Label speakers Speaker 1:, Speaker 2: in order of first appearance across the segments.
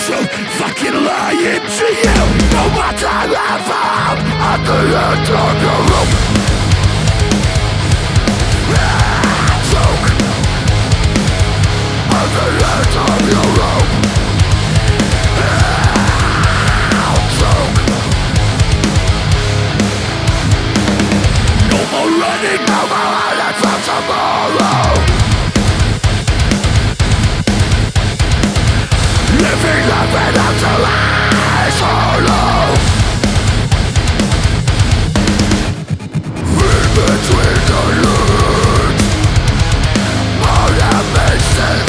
Speaker 1: truth fucking lying to you. No more time left out at the end of your rope. Choke at the end of your rope. Choke. No more running, no more hiding from tomorrow. Living life without the lies hollow. In between the lines, all that makes it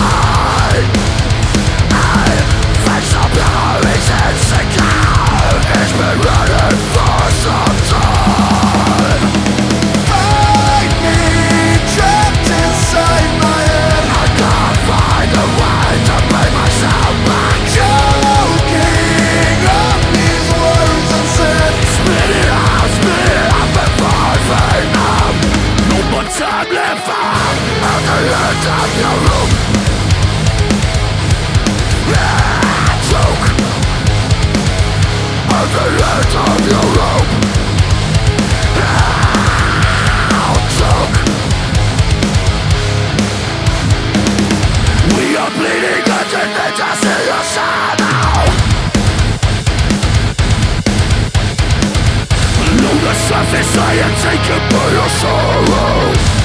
Speaker 1: I face up your reasons again. It's been running for some time. Find me trapped inside my head. I can't find a way to bring myself back. Choking up these words unsaid. Spit it out before Vietnam. No more time left out at the end of your room. Choke at the end of your rope. Choke. We are bleeding and they just see your shadow. Below the surface I am taken by your sorrow.